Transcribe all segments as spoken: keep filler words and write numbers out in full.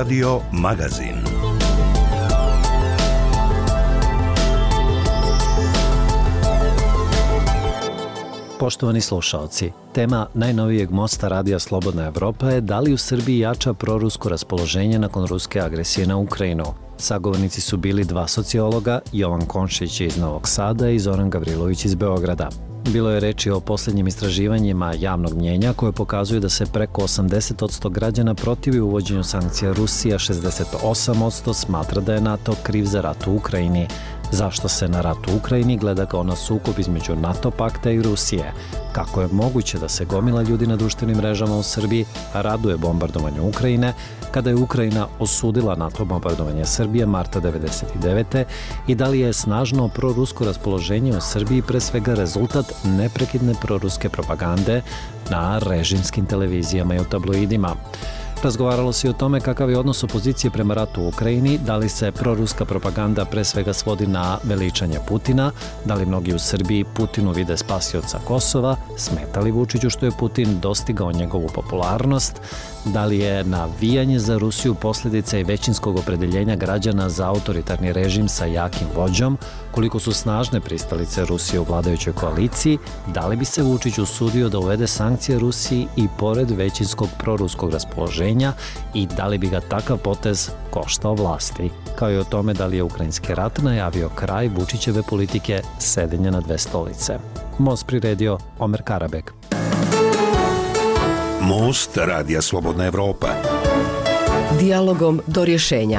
Radio Magazin. Poštovani slušaoci, tema najnovijeg mosta Radija Slobodna Evropa je da li u Srbiji jača prorusko raspoloženje nakon ruske agresije na Ukrajinu. Sagovornici su bili dva sociologa, Jovan Komšić iz Novog Sada i Zoran Gavrilović iz Beograda. Bilo je reči o posljednjim istraživanjima javnog mnjenja koje pokazuju da se preko osamdeset posto građana protivi uvođenju sankcija Rusije, a šezdeset osam posto smatra da je NATO kriv za rat u Ukrajini. Zašto se na rat u Ukrajini gleda kao na sukob između NATO pakta i Rusije? Kako je moguće da se gomila ljudi na društvenim mrežama u Srbiji raduje bombardovanju Ukrajine, kada je Ukrajina osudila NATO bombardovanje Srbije marta devedeset devete i da li je snažno prorusko raspoloženje u Srbiji pre svega rezultat neprekidne proruske propagande na režimskim televizijama i u tabloidima? Razgovaralo se i o tome kakav je odnos opozicije prema ratu u Ukrajini, da li se proruska propaganda pre svega svodi na veličanje Putina, da li mnogi u Srbiji Putinu vide spasioca Kosova, smeta li Vučiću što je Putin dostigao njegovu popularnost, da li je navijanje za Rusiju posljedica i većinskog opredeljenja građana za autoritarni režim sa jakim vođom, koliko su snažne pristalice Rusije u vladajućoj koaliciji, da li bi se Vučić usudio da uvede sankcije Rusiji i pored većinskog proruskog raspoloženja i da li bi ga takav potez koštao vlasti, kao i o tome da li je ukrajinski rat najavio kraj Vučićeve politike sedenja na dve stolice. Most priredio Omer Karabek. Most Radija Slobodna Evropa. Dijalogom do rješenja.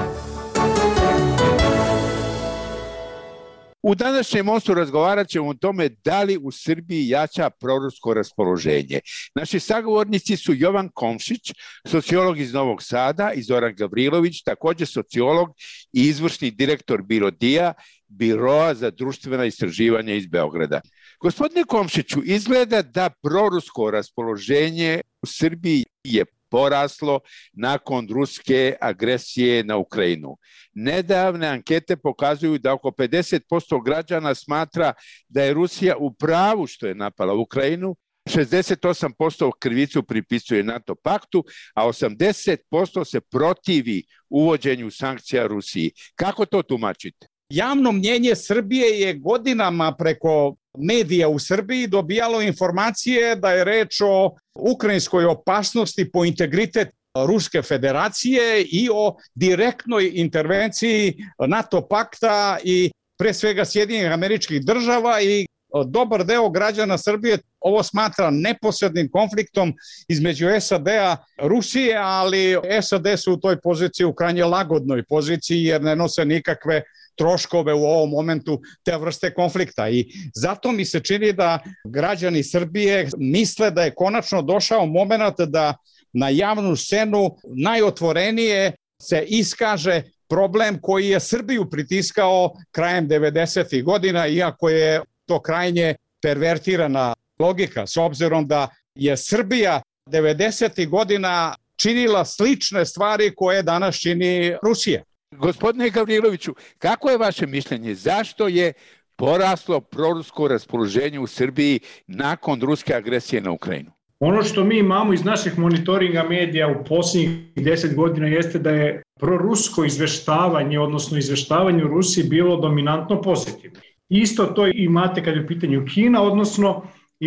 U današnjem mostu razgovarat ćemo o tome da li u Srbiji jača prorusko raspoloženje. Naši sagovornici su Jovan Komšić, sociolog iz Novog Sada, i Zoran Gavrilović, također sociolog i izvršni direktor BIRODIA, Biroa za društvena istraživanja iz Beograda. Gospodine Komšiću, izgleda da prorusko raspoloženje u Srbiji je poraslo nakon ruske agresije na Ukrajinu. Nedavne ankete pokazuju da oko pedeset posto građana smatra da je Rusija u pravu što je napala Ukrajinu, šezdeset osam posto krivicu pripisuje NATO paktu, a osamdeset posto se protivi uvođenju sankcija Rusiji. Kako to tumačite? Javno mnjenje Srbije je godinama preko medija u Srbiji dobijalo informacije da je reč o ukrajinskoj opasnosti po integritet Ruske federacije i o direktnoj intervenciji NATO pakta i pre svega Sjedinjenih Američkih Država, i dobar deo građana Srbije ovo smatra neposrednim konfliktom između S A D-a i Rusije, ali S A D su u toj poziciji u krajnje lagodnoj poziciji jer ne nose nikakve troškove u ovom momentu te vrste konflikta. I zato mi se čini da građani Srbije misle da je konačno došao moment da na javnu scenu najotvorenije se iskaže problem koji je Srbiju pritiskao krajem devedesetih godina, iako je to krajnje pervertirana logika, s obzirom da je Srbija devedesetih godina činila slične stvari koje danas čini Rusija. Gospodine Gavriloviću, kako je vaše mišljenje? Zašto je poraslo prorusko raspoloženje u Srbiji nakon ruske agresije na Ukrajinu? Ono što mi imamo iz naših monitoringa medija u posljednjih deset godina jeste da je prorusko izveštavanje, odnosno izveštavanje u Rusiji bilo dominantno pozitivno. Isto to imate kad je u pitanju Kina, odnosno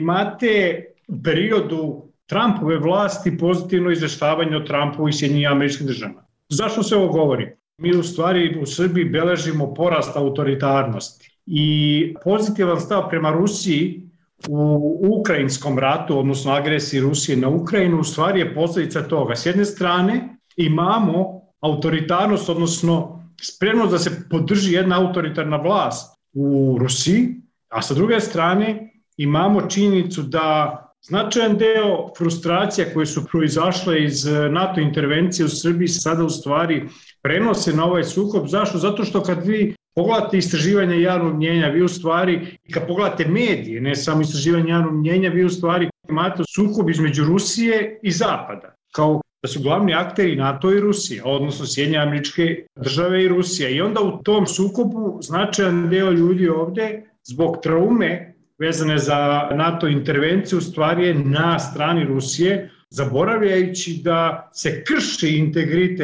imate u periodu Trumpove vlasti pozitivno izveštavanje o Trumpu i Sjedinjenim Američkim Državama. Zašto se ovo govori? Mi u stvari u Srbiji beležimo porast autoritarnosti i pozitivan stav prema Rusiji u ukrajinskom ratu, odnosno agresiji Rusije na Ukrajinu, u stvari je posljedica toga. S jedne strane imamo autoritarnost, odnosno spremnost da se podrži jedna autoritarna vlast u Rusiji, a sa druge strane imamo činjenicu da značajan deo frustracija koje su proizašle iz NATO intervencije u Srbiji sada u stvari prenose na ovaj sukob. Zašto? Zato što kad vi pogledate istraživanje javnog mnjenja, vi u stvari, kad pogledate medije, ne samo istraživanje javnog mnjenja, vi u stvari imate sukob između Rusije i Zapada, kao da su glavni akteri NATO i Rusija, odnosno Sjedinjene Američke Države i Rusija. I onda u tom sukobu značajan deo ljudi ovde zbog traume vezane za NATO intervenciju u stvari je na strani Rusije, zaboravljajući da se krši integritet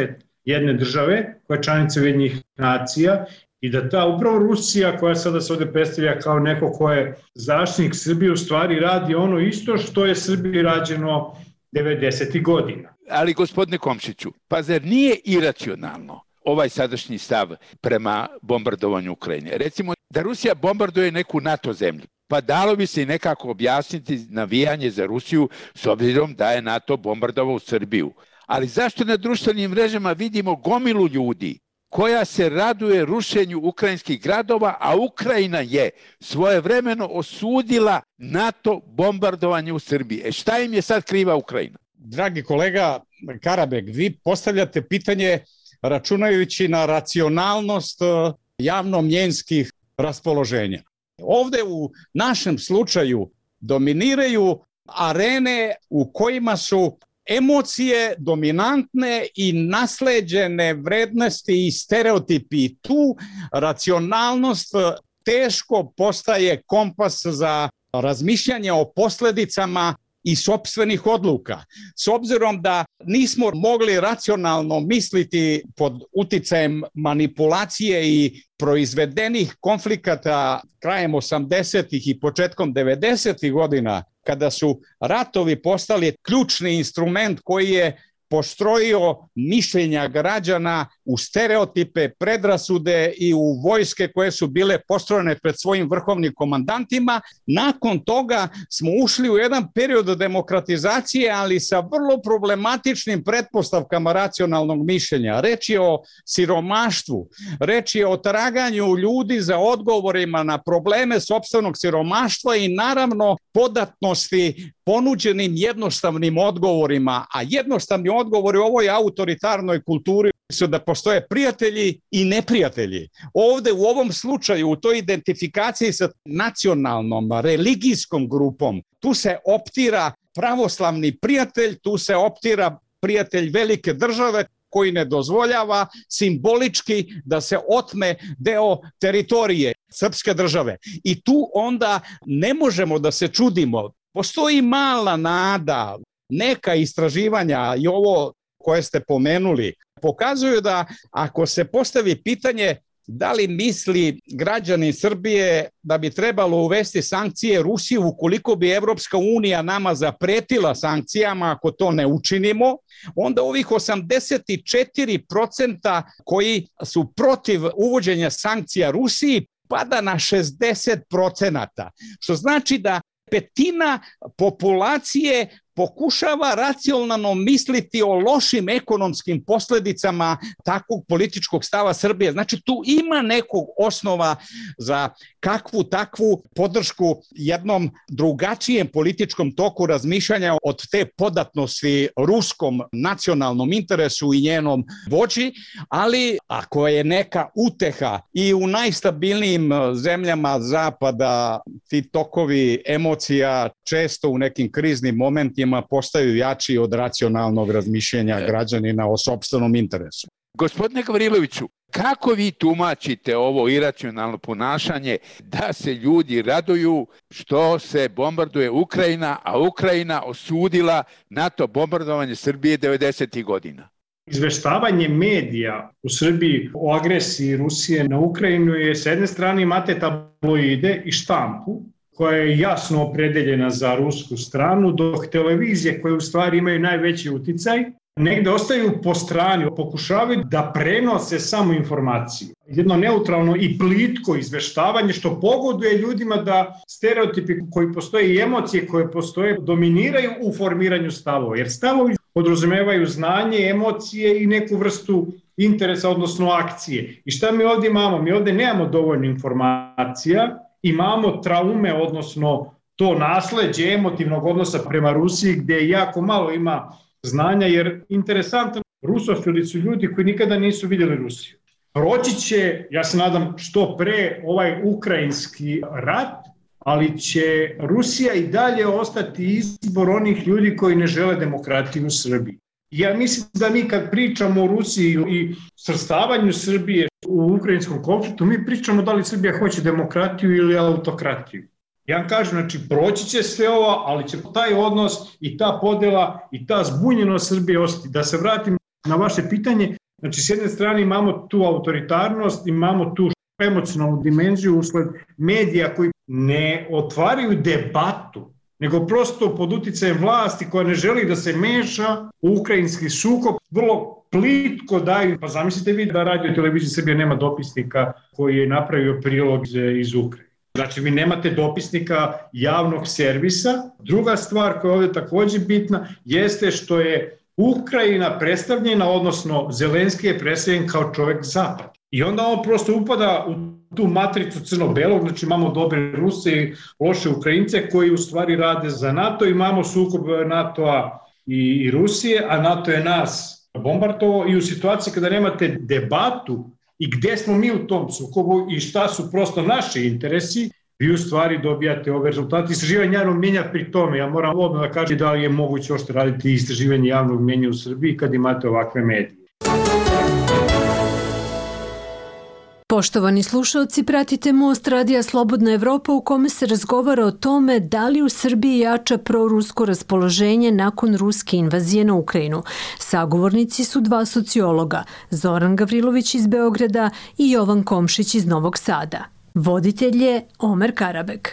jedne države koja je članica Ujedinjenih nacija i da ta upravo Rusija koja sada se ovde predstavlja kao neko ko je zaštitnik Srbije u stvari radi ono isto što je Srbiji rađeno devedesetih godina. Ali gospodine Komšiću, pa zar nije iracionalno ovaj sadašnji stav prema bombardovanju Ukrajine? Recimo da Rusija bombarduje neku NATO zemlju, pa dalo bi se i nekako objasniti navijanje za Rusiju s obzirom da je NATO bombardovao Srbiju. Ali zašto na društvenim mrežama vidimo gomilu ljudi koja se raduje rušenju ukrajinskih gradova, a Ukrajina je svojevremeno osudila NATO bombardovanje u Srbiji. E šta im je sad kriva Ukrajina? Dragi kolega Karabek, vi postavljate pitanje računajući na racionalnost javno-mnjenskih raspoloženja. Ovde u našem slučaju dominiraju arene u kojima su emocije dominantne i nasleđene vrednosti i stereotipi. I tu racionalnost teško postaje kompas za razmišljanje o posledicama i sopstvenih odluka. S obzirom da nismo mogli racionalno misliti pod uticajem manipulacije i proizvedenih konflikata krajem osamdesetih i početkom devedesetih godina, kada su ratovi postali ključni instrument koji je postrojio mišljenja građana u stereotipe, predrasude i u vojske koje su bile postrojene pred svojim vrhovnim komandantima. Nakon toga smo ušli u jedan period demokratizacije, ali sa vrlo problematičnim pretpostavkama racionalnog mišljenja. Reč je o siromaštvu, reč je o traganju ljudi za odgovorima na probleme sopstvenog siromaštva i naravno podatnosti ponuđenim jednostavnim odgovorima, a jednostavni odgovori u ovoj autoritarnoj kulturi su da postoje prijatelji i neprijatelji. Ovde u ovom slučaju, u toj identifikaciji sa nacionalnom, religijskom grupom, tu se optira pravoslavni prijatelj, tu se optira prijatelj velike države koji ne dozvoljava simbolički da se otme deo teritorije srpske države. I tu onda ne možemo da se čudimo. Postoji mala nada, neka istraživanja i ovo koje ste pomenuli, pokazuju da ako se postavi pitanje da li misli građani Srbije da bi trebalo uvesti sankcije Rusiji ukoliko bi Evropska unija nama zapretila sankcijama ako to ne učinimo, onda ovih osamdeset četiri procenta koji su protiv uvođenja sankcija Rusiji pada na šezdeset procenata, što znači da petina populacije pokušava racionalno misliti o lošim ekonomskim posledicama takvog političkog stava Srbije. Znači tu ima nekog osnova za kakvu takvu podršku jednom drugačijem političkom toku razmišljanja od te podatnosti ruskom nacionalnom interesu i njenom vođi, ali ako je neka uteha i u najstabilnijim zemljama zapada ti tokovi emocija često u nekim kriznim momentima postaju jači od racionalnog razmišljenja građanina o sopstvenom interesu. Gospodine Gavriloviću, kako vi tumačite ovo iracionalno ponašanje da se ljudi raduju što se bombarduje Ukrajina, a Ukrajina osudila NATO bombardovanje Srbije devedesetih godina? Izveštavanje medija u Srbiji o agresiji Rusije na Ukrajinu je s jedne strane imate tabloide i štampu koja je jasno opredeljena za rusku stranu, dok televizije koje u stvari imaju najveći uticaj negde ostaju po strani, pokušavaju da prenose samo informaciju. Jedno neutralno i plitko izveštavanje što pogoduje ljudima da stereotipi koji postoje i emocije koje postoje dominiraju u formiranju stavova. Jer stavovi podrazumevaju znanje, emocije i neku vrstu interesa, odnosno akcije. I šta mi ovdje imamo? Mi ovdje nemamo dovoljno informacija, imamo traume, odnosno to nasleđe emotivnog odnosa prema Rusiji gdje jako malo ima znanja, jer interesantno, rusofili su ljudi koji nikada nisu vidjeli Rusiju. Proći će, ja se nadam, što pre ovaj ukrajinski rat, ali će Rusija i dalje ostati izbor onih ljudi koji ne žele demokratiju u Srbiji. Ja mislim da mi kad pričamo o Rusiji i svrstavanju Srbije u ukrajinskom konfliktu, mi pričamo da li Srbija hoće demokratiju ili autokratiju. Ja vam kažem, znači, proći će sve ovo, ali će taj odnos i ta podela i ta zbunjenost Srbije ostati. Da se vratim na vaše pitanje, Znači, s jedne strane imamo tu autoritarnost, imamo tu emocionalnu dimenziju usled medija koji ne otvaraju debatu, nego prosto pod uticajem vlasti koja ne želi da se meša u ukrajinski sukob, vrlo plitko daju. Pa zamislite vi da Radio Televizija Srbije nema dopisnika koji je napravio prilog iz Ukrajine. Znači, vi nemate dopisnika javnog servisa. Druga stvar koja je ovdje također bitna jeste što je Ukrajina predstavljena, odnosno Zelenski je predstavljen kao čovjek zapad. I onda on prosto upada u tu matricu crno-belog, znači imamo dobre Ruse i loše Ukrajince koji u stvari rade za NATO, imamo sukob NATO-a i, i Rusije, a NATO je nas bombardovao i u situaciji kada nemate debatu i gde smo mi u tom sukobu i šta su prosto naši interesi, vi u stvari dobijate ove rezultate. Istraživanje javnog mnjenja pri tome, ja moram odmah da kažem da li je moguće ošte raditi istraživanje javnog mnjenja u Srbiji kad imate ovakve medije. Poštovani slušalci, pratite Most Radija Slobodna Evropa u kome se razgovara o tome da li u Srbiji jača prorusko raspoloženje nakon ruske invazije na Ukrajinu. Sagovornici su dva sociologa, Zoran Gavrilović iz Beograda i Jovan Komšić iz Novog Sada. Voditelj je Omer Karabek.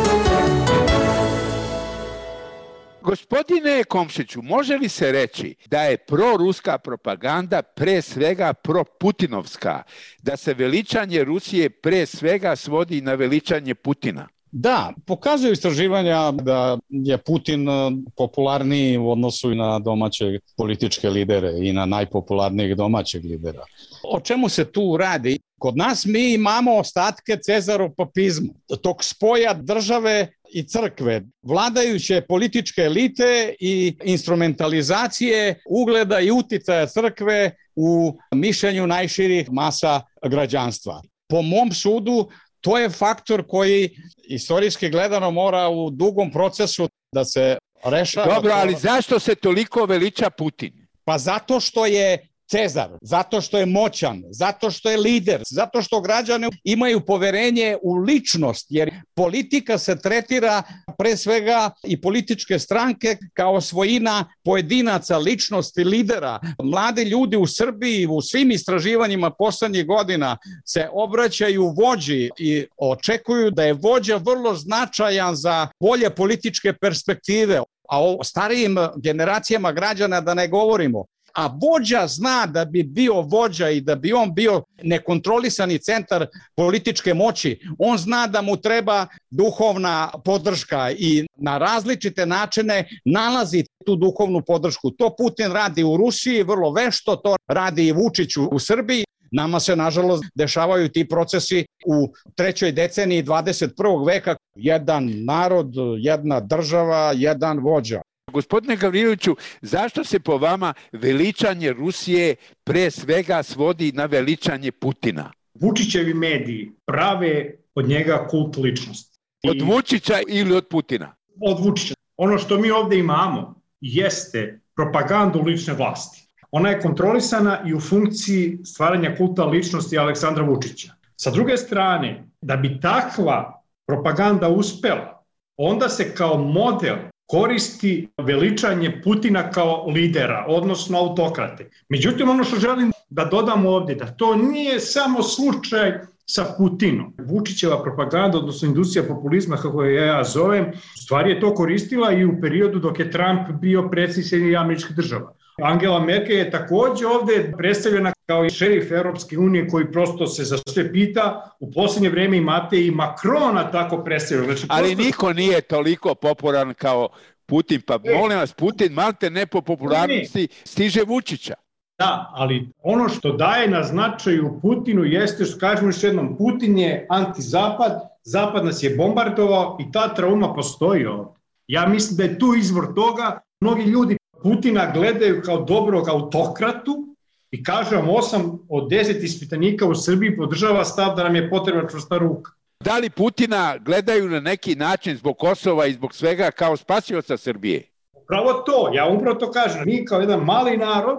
Gospodine Komšiću, može li se reći da je proruska propaganda pre svega proputinovska, da se veličanje Rusije pre svega svodi na veličanje Putina? Da, pokazuju istraživanja da je Putin popularniji u odnosu na domaće političke lidere i na najpopularnijeg domaćeg lidera. O čemu se tu radi? Kod nas mi imamo ostatke cezaropapizma, tog spoja države i crkve, vladajuće političke elite i instrumentalizacije ugleda i uticaja crkve u mišljenju najširih masa građanstva. Po mom sudu, to je faktor koji istorijski gledano mora u dugom procesu da se rešava. Dobro, ali zašto se toliko veliča Putin? Pa zato što je Cezar, zato što je moćan, zato što je lider, zato što građani imaju poverenje u ličnost, jer politika se tretira pre svega i političke stranke kao svojina pojedinaca, ličnosti, lidera. Mladi ljudi u Srbiji u svim istraživanjima poslednjih godina se obraćaju vođi i očekuju da je vođa vrlo značajan za bolje političke perspektive, a o starijim generacijama građana da ne govorimo. A vođa zna da bi bio vođa i da bi on bio nekontrolisani centar političke moći, on zna da mu treba duhovna podrška i na različite načine nalazi tu duhovnu podršku. To Putin radi u Rusiji vrlo vešto, to radi i Vučić u Srbiji. Nama se, nažalost, dešavaju ti procesi u trećoj deceniji dvadeset prvog veka. Jedan narod, jedna država, jedan vođa. Gospodine Gavriloviću, zašto se po vama veličanje Rusije pre svega svodi na veličanje Putina? Vučićevi mediji prave od njega kult ličnosti. Od Vučića ili od Putina? Od Vučića. Ono što mi ovdje imamo jeste propagandu lične vlasti. Ona je kontrolisana i u funkciji stvaranja kulta ličnosti Aleksandra Vučića. Sa druge strane, da bi takva propaganda uspela, onda se kao model koristi veličanje Putina kao lidera, odnosno autokrate. Međutim, ono što želim da dodam ovdje, da to nije samo slučaj sa Putinom. Vučićeva propaganda, odnosno industrija populizma, kako je ja zovem, stvari je to koristila i u periodu dok je Trump bio predsjednik Sjedinjenih Američkih Država. Angela Merkel je također ovdje predstavljena kao i šerif Europske unije koji prosto se za sve pita. U posljednje vrijeme imate i Macrona tako predstavljeno. Znači, ali prosto... niko nije toliko popularan kao Putin, pa e, molim vas, Putin malte ne po popularnosti stiže Vučića. Da, ali ono što daje na značaju Putinu jeste, što kažemo još jednom, Putin je antizapad, Zapad nas je bombardovao i ta trauma postoji ovdje. Ja mislim da je tu izvor toga. Mnogi ljudi Putina gledaju kao dobrog autokratu i kažu vam osam od deset ispitanika u Srbiji podržava stav da nam je potrebna čvrsta ruka. Da li Putina gledaju na neki način zbog Kosova i zbog svega kao spasioca Srbije? Upravo to, ja upravo to kažem. Mi kao jedan mali narod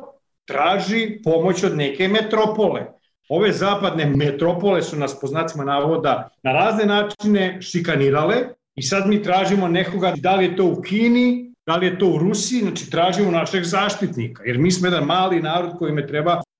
traži pomoć od neke metropole. Ove zapadne metropole su nas po znacima navoda na razne načine šikanirale i sad mi tražimo nekoga, da li je to u Kini, da li je to u Rusiji, znači tražimo našeg zaštitnika, jer mi smo jedan mali narod kojime treba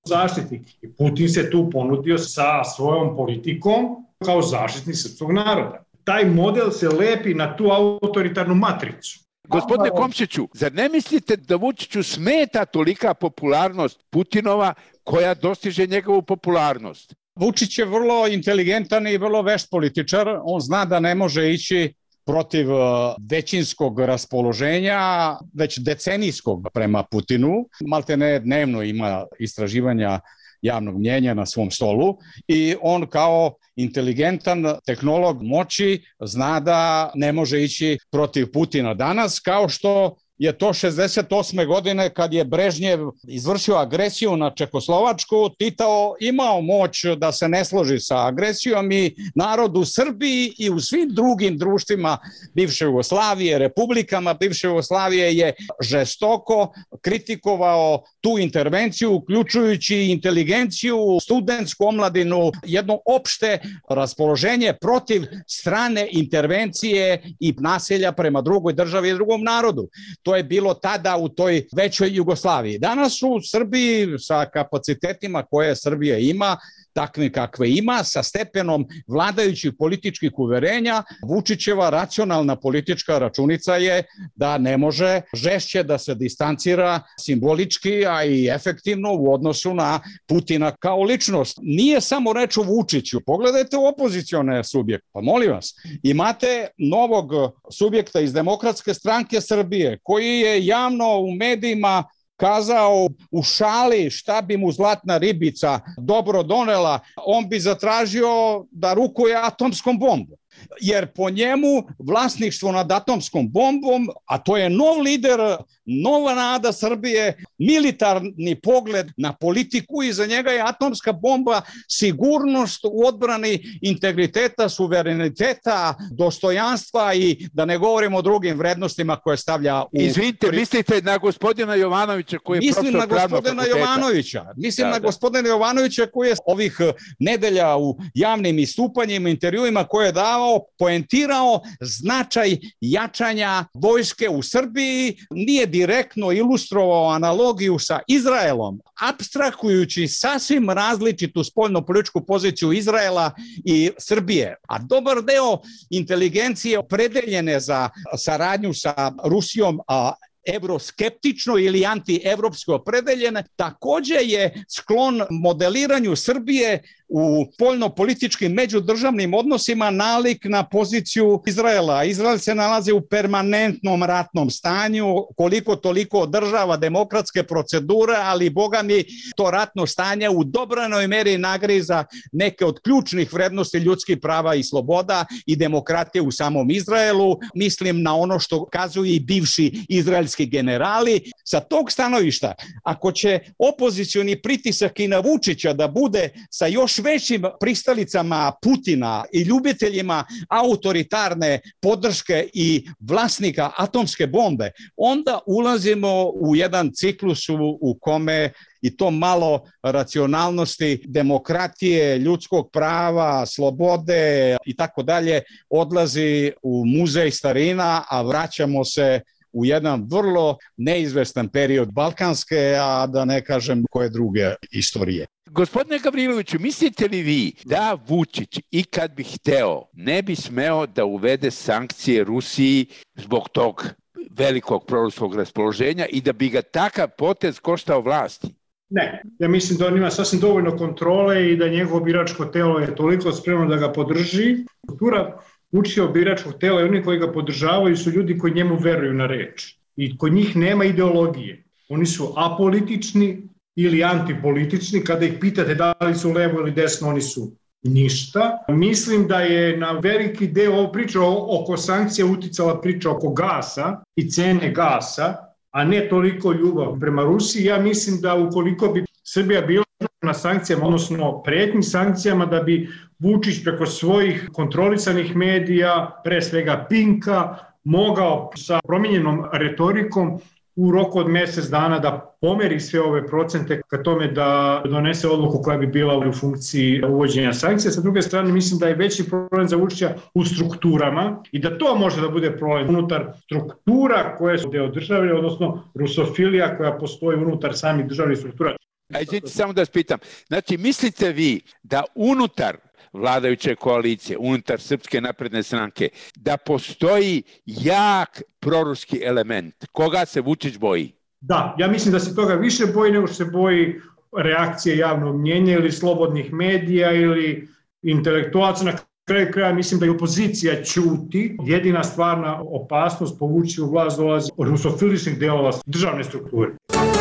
zaštitnik. I Putin se tu ponudio sa svojom politikom kao zaštitnik srpskog naroda. Taj model se lepi na tu autoritarnu matricu. Gospodine Komšiću, zar ne mislite da Vučiću smeta tolika popularnost Putinova koja dostiže njegovu popularnost? Vučić je vrlo inteligentan i vrlo vešt političar. On zna da ne može ići protiv većinskog raspoloženja, već decenijskog prema Putinu. Malte ne dnevno ima istraživanja javnog mnjenja na svom stolu i on kao inteligentan tehnolog moći zna da ne može ići protiv Putina danas, kao što je to šezdeset osme godine kad je Brežnjev izvršio agresiju na Čekoslovačku, Tito imao moć da se ne složi sa agresijom i narod u Srbiji i u svim drugim društvima bivše Jugoslavije, republikama bivše Jugoslavije je žestoko kritikovao tu intervenciju, uključujući inteligenciju, studentsku omladinu, jedno opšte raspoloženje protiv strane intervencije i nasilja prema drugoj državi i drugom narodu. To je bilo tada u toj većoj Jugoslaviji. Danas u Srbiji sa kapacitetima koje Srbija ima, takve kakve ima, sa stepenom vladajućih političkih uverenja, Vučićeva racionalna politička računica je da ne može žešće da se distancira simbolički, a i efektivno u odnosu na Putina kao ličnost. Nije samo reč o Vučiću. Pogledajte u opozicione subjekte. Pa molim vas, imate novog subjekta iz Demokratske stranke Srbije koji je javno u medijima kazao u šali šta bi mu zlatna ribica dobro donela, on bi zatražio da rukuje atomskom bombom. Jer po njemu vlasništvo nad atomskom bombom, a to je nov lider, nova nada Srbije, militarni pogled na politiku i za njega je atomska bomba sigurnost u odbrani integriteta, suvereniteta, dostojanstva i da ne govorimo o drugim vrednostima koje stavlja u... Izvinite, mislite na gospodina Jovanovića koji je Mislim profesor pravnog fakulteta? Mislim na gospodina Jovanovića. Mislim da, na da. gospodina Jovanovića koji je ovih nedelja u javnim istupanjima, intervjuima koje je dao, poentirao značaj jačanja vojske u Srbiji, nije direktno ilustrovao analogiju sa Izraelom, apstrahujući sasvim različitu spoljno-političku poziciju Izraela i Srbije. A dobar deo inteligencije opredeljene za saradnju sa Rusijom, a evroskeptično ili antievropsko opredeljene, takođe je sklon modeliranju Srbije u spoljno-političkim međudržavnim odnosima nalik na poziciju Izraela. Izrael se nalazi u permanentnom ratnom stanju, koliko toliko održava demokratske procedure, ali boga mi to ratno stanje u dobranoj meri nagriza neke od ključnih vrednosti ljudskih prava i sloboda i demokratije u samom Izraelu. Mislim na ono što kazuju i bivši izraelski generali. Sa tog stanovišta, ako će opozicioni pritisak i na Vučića da bude sa još većim pristalicama Putina i ljubiteljima autoritarne podrške i vlasnika atomske bombe, onda ulazimo u jedan ciklus u, u kome i to malo racionalnosti, demokratije, ljudskog prava, slobode i tako dalje odlazi u muzej starina, a vraćamo se u jedan vrlo neizvestan period balkanske, a da ne kažem koje druge istorije. Gospodine Gavriloviću, mislite li vi da Vučić i kad bi hteo ne bi smeo da uvede sankcije Rusiji zbog tog velikog proruskog raspoloženja i da bi ga takav potez koštao vlasti? Ne, ja mislim da on ima sasvim dovoljno kontrole i da njegovo biračko telo je toliko spremno da ga podrži. Kultura Vučićevog biračkog tela i oni koji ga podržavaju su ljudi koji njemu veruju na reč. I kod njih nema ideologije. Oni su apolitični ili antipolitični. Kada ih pitate da li su levo ili desno, oni su ništa. Mislim da je na veliki deo ovo priča oko sankcija uticala priča oko gasa i cene gasa, a ne toliko ljubav prema Rusiji. Ja mislim da ukoliko bi Srbija bila na sankcijama, odnosno pretnjim sankcijama, da bi Vučić preko svojih kontrolisanih medija, pre svega Pinka, mogao sa promijenjenom retorikom u roku od mjesec dana da pomeri sve ove procente ka tome da donese odluku koja bi bila u funkciji uvođenja sankcija. Sa druge strane, mislim da je veći problem za Vučića u strukturama i da to može da bude problem unutar struktura koje su deo države, odnosno rusofilija koja postoji unutar samih državnih struktura. Ajde, samo da vas pitam. Znači, mislite vi da unutar vladajuće koalicije, unutar Srpske napredne stranke, da postoji jak proruski element? Koga se Vučić boji? Da, ja mislim da se toga više boji nego što se boji reakcije javnog mnjenja ili slobodnih medija ili intelektualaca. Na kraju kraja mislim da i opozicija ćuti. Jedina stvarna opasnost povući u vlast dolazi od rusofiličnih delova državne strukture.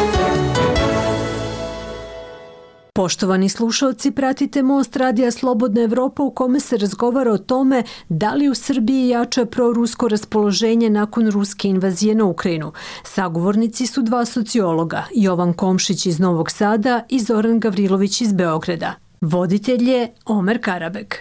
Poštovani slušalci, pratite Most Radija Slobodna Evropa u kome se razgovara o tome da li u Srbiji jača prorusko raspoloženje nakon ruske invazije na Ukrajinu. Sagovornici su dva sociologa, Jovan Komšić iz Novog Sada i Zoran Gavrilović iz Beograda. Voditelj je Omer Karabek.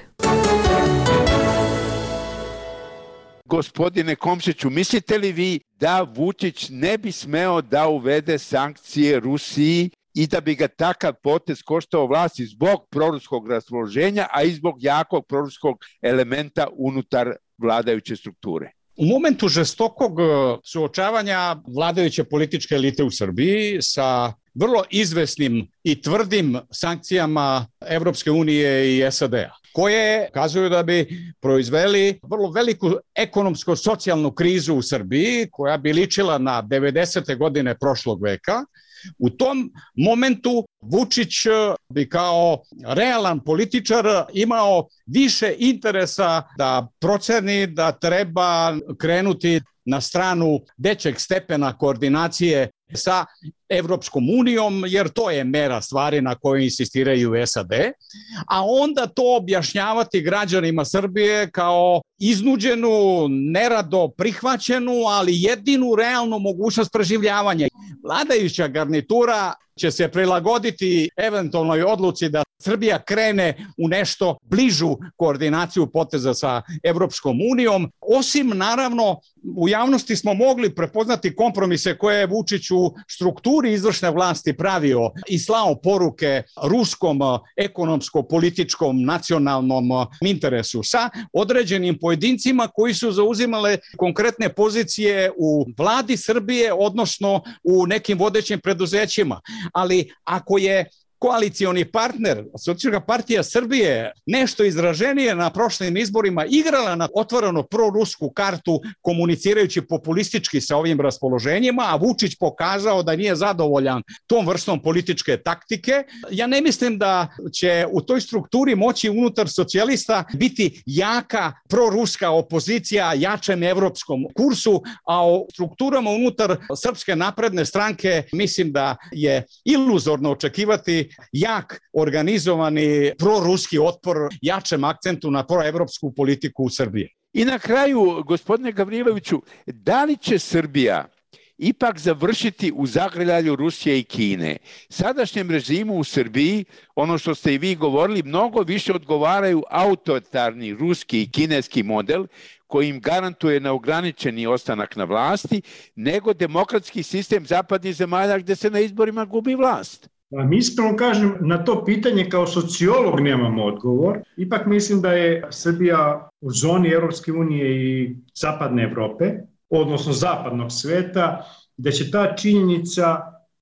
Gospodine Komšiću, mislite li vi da Vučić ne bi smeo da uvede sankcije Rusiji i da bi ga takav potez koštao vlasti zbog proruskog raspoloženja, a i zbog jakog proruskog elementa unutar vladajuće strukture? U momentu žestokog suočavanja vladajuće političke elite u Srbiji sa vrlo izvesnim i tvrdim sankcijama Evropske unije i S A D-a, koje kazuju da bi proizveli vrlo veliku ekonomsko-socijalnu krizu u Srbiji, koja bi ličila na devedesete godine prošlog veka. U tom momentu Vučić bi kao realan političar imao više interesa da proceni da treba krenuti na stranu većeg stepena koordinacije sa Evropskom unijom, jer to je mera stvari na kojoj insistiraju S A D, a onda to objašnjavati građanima Srbije kao iznuđenu, nerado prihvaćenu, ali jedinu realnu mogućnost preživljavanja. Vladajuća garnitura će se prilagoditi eventualnoj odluci da Srbija krene u nešto bližu koordinaciju poteza sa Evropskom unijom. Osim, naravno, u javnosti smo mogli prepoznati kompromise koje je Vučić u strukturi izvršne vlasti pravio i slao poruke ruskom ekonomsko-političkom nacionalnom interesu sa određenim pojedincima koji su zauzimale konkretne pozicije u vladi Srbije, odnosno u nekim vodećim preduzećima. Ali ako je koalicioni partner, Socijalistička partija Srbije, nešto izraženije na prošlim izborima igrala na otvoreno prorusku kartu, komunicirajući populistički sa ovim raspoloženjima, a Vučić pokazao da nije zadovoljan tom vrstom političke taktike, ja ne mislim da će u toj strukturi moći unutar socijalista biti jaka proruska opozicija jačem evropskom kursu, a o strukturama unutar Srpske napredne stranke mislim da je iluzorno očekivati jak, organizovani proruski otpor jačem akcentu na proevropsku politiku u Srbiji. I na kraju, gospodine Gavriloviću, da li će Srbija ipak završiti u zagrljaju Rusije i Kine? Sadašnjem režimu u Srbiji, ono što ste i vi govorili, mnogo više odgovaraju autoritarni ruski i kineski model koji im garantuje neograničeni ostanak na vlasti, nego demokratski sistem zapadnih zemalja gde se na izborima gubi vlast. Mi iskreno kažem, na to pitanje kao sociolog nemam odgovor. Ipak mislim da je Srbija u zoni Evropske unije i zapadne Evrope, odnosno zapadnog sveta, da će ta činjenica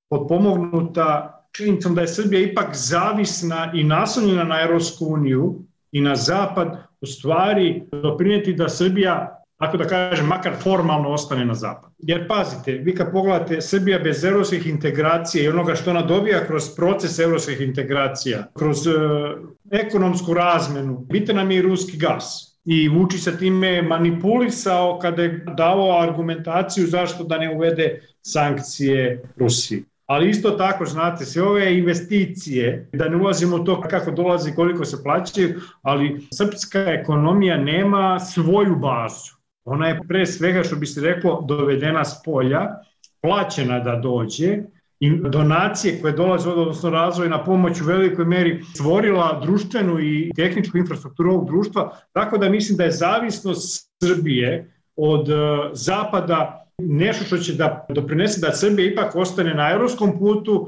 potpomognuta činjenicom da je Srbija ipak zavisna i naslonjena na Evropsku uniju i na zapad, u stvari doprinijeti da Srbija, ako da kažem, makar formalno ostane na zapad. Jer pazite, vi kad pogledate Srbija bez evropskih integracija i onoga što ona dobija kroz proces evropskih integracija, kroz e, ekonomsku razmenu, bite nam je i ruski gas. I Vučić sa time manipulisao kada je davao argumentaciju zašto da ne uvede sankcije Rusiji. Ali isto tako, znate, sve ove investicije, da ne ulazimo u to kako dolazi, koliko se plaćaju, ali srpska ekonomija nema svoju bazu. Ona je pre svega, što bi se reklo, dovedena s polja, plaćena da dođe i donacije koje dolaze, odnosno razvojna pomoć u velikoj meri stvorila društvenu i tehničku infrastrukturu ovog društva, tako da mislim da je zavisnost Srbije od uh, zapada nešto što će da doprinese da Srbija ipak ostane na evropskom putu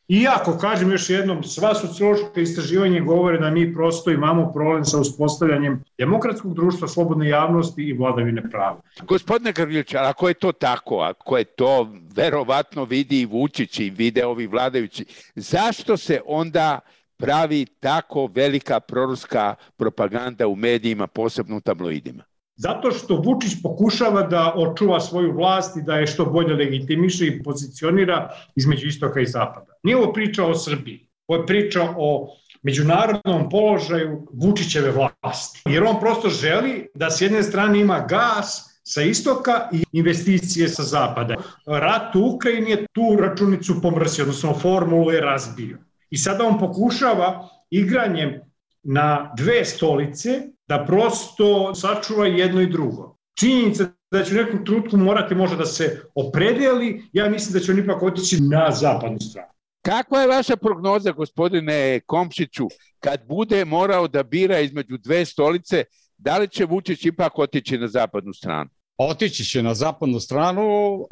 Iako, kažem još jednom, sva sociološka istraživanja govore da mi prosto imamo problem sa uspostavljanjem demokratskog društva, slobodne javnosti i vladavine prava. Gospodine Gavrilović, ako je to tako, ako je to verovatno vidi i Vučić i vide ovi vladajući, zašto se onda pravi tako velika proruska propaganda u medijima, posebno u tabloidima? Zato što Vučić pokušava da očuva svoju vlast i da je što bolje legitimiše i pozicionira između istoka i zapada. Nije ovo priča o Srbiji, ovo je priča o međunarodnom položaju Vučićeve vlasti. Jer on prosto želi da s jedne strane ima gas sa istoka i investicije sa zapada. Rat u Ukrajini je tu računicu pomrsio, odnosno formulu je razbio. I sada on pokušava igranjem na dve stolice da prosto sačuva jedno i drugo. Činjenica da će u nekom trenutku morati možda da se opredeli, ja mislim da će on ipak otići na zapadnu stranu. Kakva je vaša prognoza, gospodine Komšiću, kad bude morao da bira između dve stolice, da li će Vučić ipak otići na zapadnu stranu? Otići će na zapadnu stranu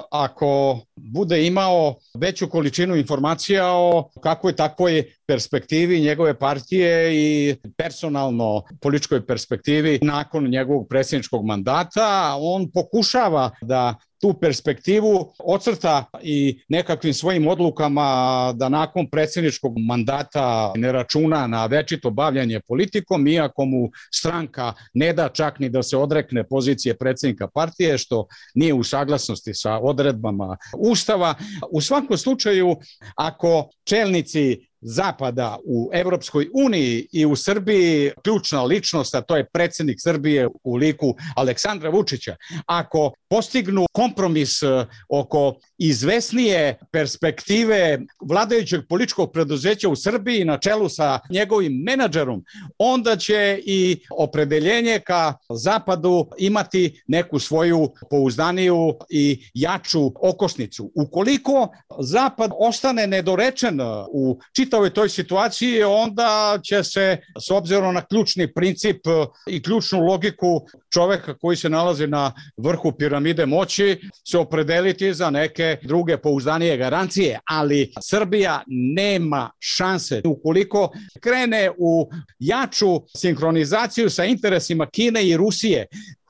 ako bude imao veću količinu informacija o kakvoj takvoj perspektivi njegove partije i personalno političkoj perspektivi nakon njegovog predsjedničkog mandata. On pokušava da tu perspektivu ocrta i nekakvim svojim odlukama da nakon predsjedničkog mandata ne računa na večito bavljanje politikom, iako mu stranka ne da čak ni da se odrekne pozicije predsjednika partije, što nije u saglasnosti sa odredbama Ustava. U svakom slučaju, ako čelnici Zapada u Evropskoj uniji i u Srbiji ključna ličnost, a to je predsjednik Srbije u liku Aleksandra Vučića, ako postignu kompromis oko izvesnije perspektive vladajućeg političkog preduzeća u Srbiji na čelu sa njegovim menadžerom, onda će i opredeljenje ka Zapadu imati neku svoju pouzdaniju i jaču okosnicu. Ukoliko Zapad ostane nedorečen u čitavoj toj situaciji, onda će se, s obzirom na ključni princip i ključnu logiku čoveka koji se nalazi na vrhu piramide moći, se opredeliti za neke druge pouzdanije garancije, ali Srbija nema šanse. Ukoliko krene u jaču sinhronizaciju sa interesima Kine i Rusije,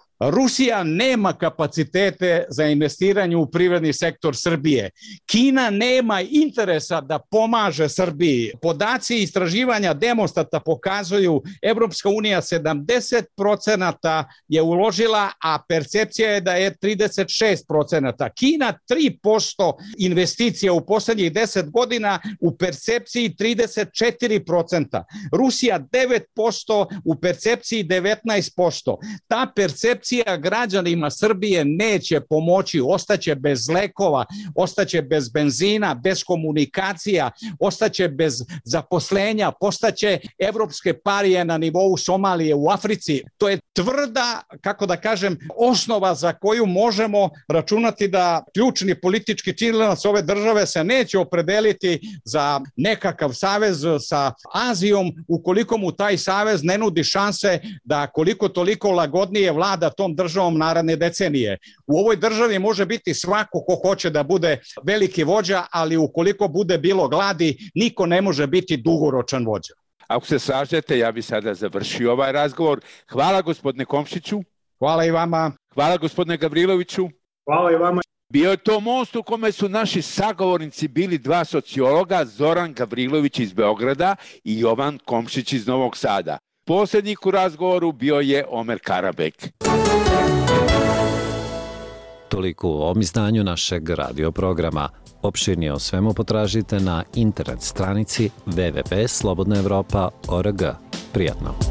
Rusija nema kapacitete za investiranje u privredni sektor Srbije. Kina nema interesa da pomaže Srbiji. Podaci istraživanja Demostata pokazuju Evropska unija sedamdeset procenata je uložila, a percepcija je da je trideset šest procenata. Kina tri posto investicija u poslednjih deset godina, u percepciji trideset četiri procenta. Rusija devet posto, u percepciji devetnaest posto. Ta percepcija građanima Srbije neće pomoći, ostaće bez lekova, ostaće bez benzina, bez komunikacija, ostaće bez zaposlenja, postaće evropske parije na nivou Somalije u Africi. To je tvrda, kako da kažem, osnova za koju možemo računati da ključni politički činilac ove države se neće opredeliti za nekakav savez sa Azijom ukoliko mu taj savez ne nudi šanse da koliko toliko lagodnije vlada tom državom naredne decenije. U ovoj državi može biti svako ko hoće da bude veliki vođa, ali ukoliko bude bilo gladi, niko ne može biti dugoročan vođa. Ako se slažete, ja bih sada završio ovaj razgovor. Hvala gospodine Komšiću. Hvala i vama. Hvala gospodine Gavriloviću. Hvala i vama. Bio je to most u kome su naši sagovornici bili dva sociologa, Zoran Gavrilović iz Beograda i Jovan Komšić iz Novog Sada. Poslednjik u razgovoru bio je Omer Karabek. Toliko u ovom izdanju našeg radio programa. Opširnije o svemu potražite na internet stranici w w w tačka slobodna evropa tačka org. Prijatno.